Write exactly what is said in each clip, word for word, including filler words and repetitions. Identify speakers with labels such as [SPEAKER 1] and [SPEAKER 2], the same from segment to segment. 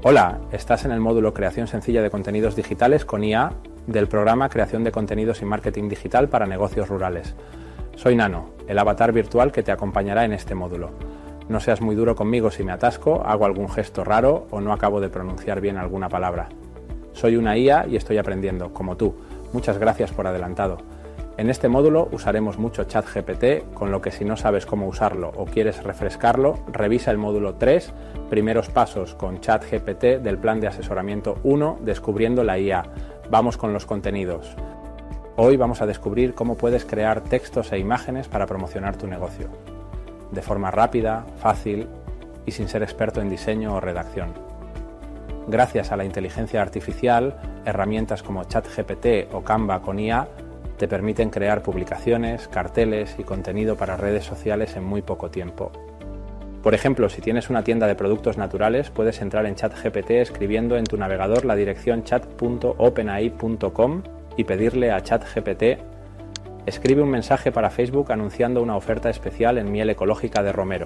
[SPEAKER 1] Hola, estás en el módulo Creación sencilla de contenidos digitales con I A del programa Creación de contenidos y marketing digital para negocios rurales. Soy Nano, el avatar virtual que te acompañará en este módulo. No seas muy duro conmigo si me atasco, hago algún gesto raro o no acabo de pronunciar bien alguna palabra. Soy una I A y estoy aprendiendo, como tú. Muchas gracias por adelantado. En este módulo usaremos mucho ChatGPT, con lo que si no sabes cómo usarlo o quieres refrescarlo, revisa el módulo tres, primeros pasos con ChatGPT del plan de asesoramiento uno, descubriendo la I A. Vamos con los contenidos. Hoy vamos a descubrir cómo puedes crear textos e imágenes para promocionar tu negocio, de forma rápida, fácil y sin ser experto en diseño o redacción. Gracias a la inteligencia artificial, herramientas como ChatGPT o Canva con I A te permiten crear publicaciones, carteles y contenido para redes sociales en muy poco tiempo. Por ejemplo, si tienes una tienda de productos naturales, puedes entrar en ChatGPT escribiendo en tu navegador la dirección chat punto openai punto com y pedirle a ChatGPT: escribe un mensaje para Facebook anunciando una oferta especial en miel ecológica de romero.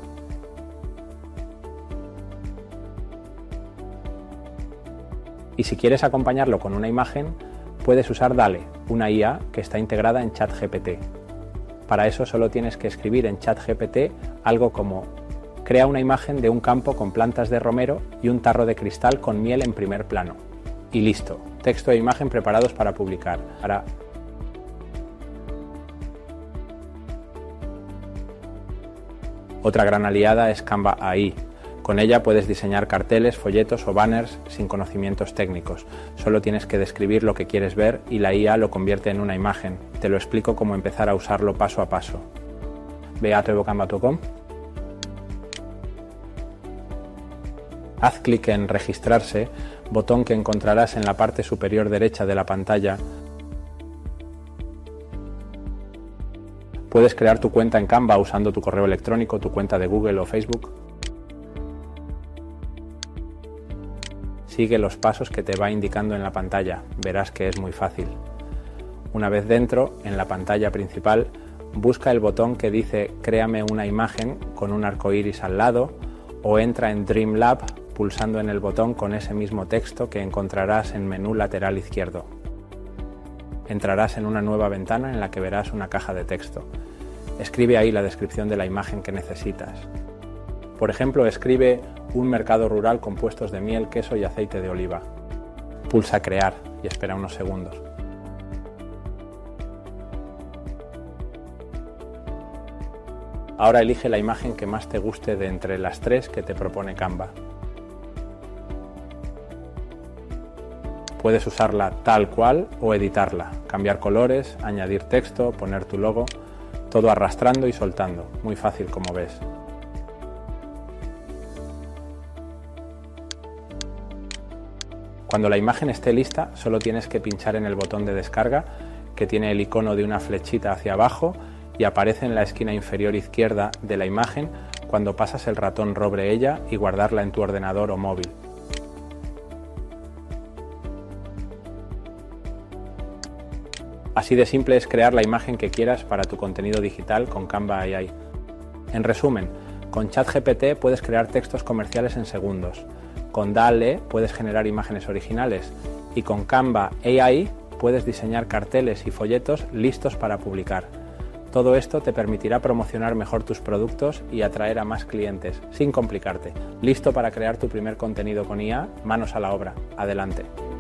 [SPEAKER 1] Y si quieres acompañarlo con una imagen, puedes usar Dale, una I A que está integrada en ChatGPT. Para eso solo tienes que escribir en ChatGPT algo como: crea una imagen de un campo con plantas de romero y un tarro de cristal con miel en primer plano. Y listo, texto e imagen preparados para publicar. Ahora, otra gran aliada es Canva A I. Con ella puedes diseñar carteles, folletos o banners sin conocimientos técnicos. Solo tienes que describir lo que quieres ver y la I A lo convierte en una imagen. Te lo explico cómo empezar a usarlo paso a paso. Ve a trevocanva punto com. Haz clic en Registrarse, botón que encontrarás en la parte superior derecha de la pantalla. Puedes crear tu cuenta en Canva usando tu correo electrónico, tu cuenta de Google o Facebook. Sigue los pasos que te va indicando en la pantalla, verás que es muy fácil. Una vez dentro, en la pantalla principal, busca el botón que dice Créame una imagen con un arco iris al lado o entra en Dreamlab pulsando en el botón con ese mismo texto que encontrarás en menú lateral izquierdo. Entrarás en una nueva ventana en la que verás una caja de texto. Escribe ahí la descripción de la imagen que necesitas. Por ejemplo, escribe un mercado rural con puestos de miel, queso y aceite de oliva. Pulsa Crear y espera unos segundos. Ahora elige la imagen que más te guste de entre las tres que te propone Canva. Puedes usarla tal cual o editarla, cambiar colores, añadir texto, poner tu logo, todo arrastrando y soltando, muy fácil como ves. Cuando la imagen esté lista, solo tienes que pinchar en el botón de descarga, que tiene el icono de una flechita hacia abajo y aparece en la esquina inferior izquierda de la imagen cuando pasas el ratón sobre ella, y guardarla en tu ordenador o móvil. Así de simple es crear la imagen que quieras para tu contenido digital con Canva A I. En resumen, con ChatGPT puedes crear textos comerciales en segundos. Con Dale puedes generar imágenes originales y con Canva A I puedes diseñar carteles y folletos listos para publicar. Todo esto te permitirá promocionar mejor tus productos y atraer a más clientes, sin complicarte. ¿Listo para crear tu primer contenido con I A? Manos a la obra. Adelante.